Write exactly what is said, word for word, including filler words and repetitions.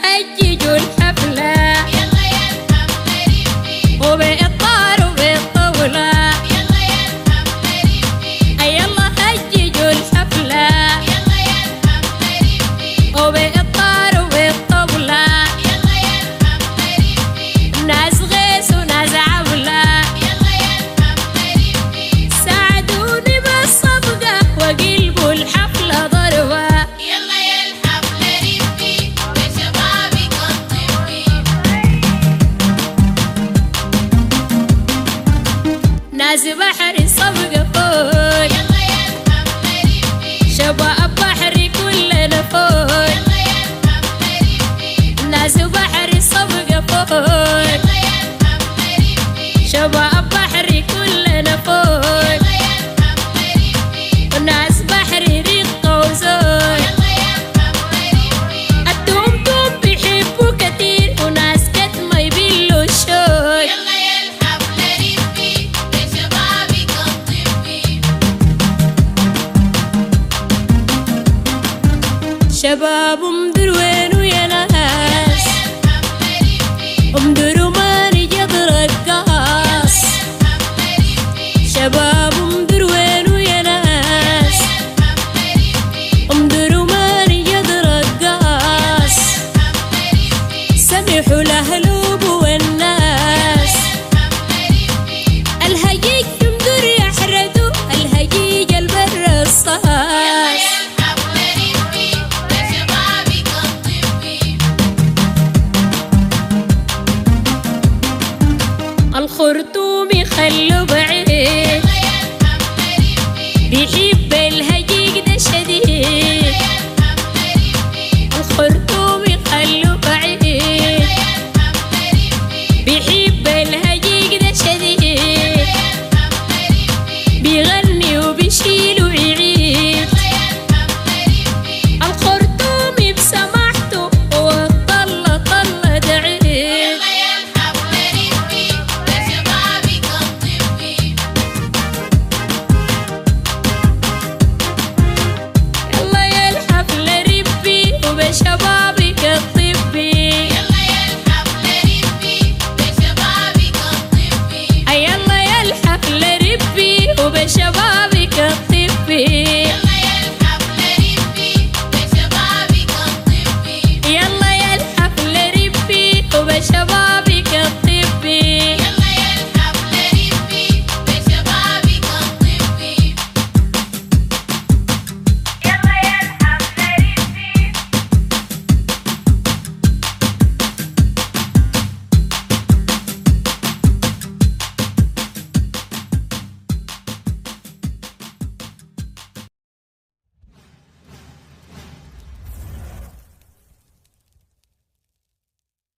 هيجوا الحفلة يلا يا الحفلة ريفي وبالطار وبالطولة يلا يا الحفلة ريفي يلا هيجوا الحفلة يلا يا الحفلة ريفي وبالطار وبالطولة يلا يا الحفلة ريفي ناس غيس وناس عولة يلا يا الحفلة ريفي ساعدوني بالصفقة وقلبوا الحفلة ضربة يلا يا الحفلة ريفي وشبابك الطبي ناس بحر صفقة فوق يلا يا الحفلة ريفي شباب بحري كلنا فوق يلا يا الحفلة ريفي ناس بحري صفقة فوق يلا يا الحفلة ريفي شباب بحري كلنا فوق يلا يا الحفلة ريفي وناس بحري رقة وزور يلا يا الحفلة ريفي التوم بيحبوا كتير وناس كتمة يبلوا الشوق يلا يا الحفلة ريفي وشبابك الطبي شباب مدر وين ويا ناس الحفلة ريفي مدر ما نجد رقاص الحفلة ريفي شباب مدر وين ويا ناس الحفلة ريفي مدر ما نجد رقاص الحفلة ريفي سمحوا الأهلوب والناس الحفلة ريفي الهجيج مدر يحردوا الهجيج البرصاص الحفلة ريفي وشبابك الطبي الخرطوم يخلوا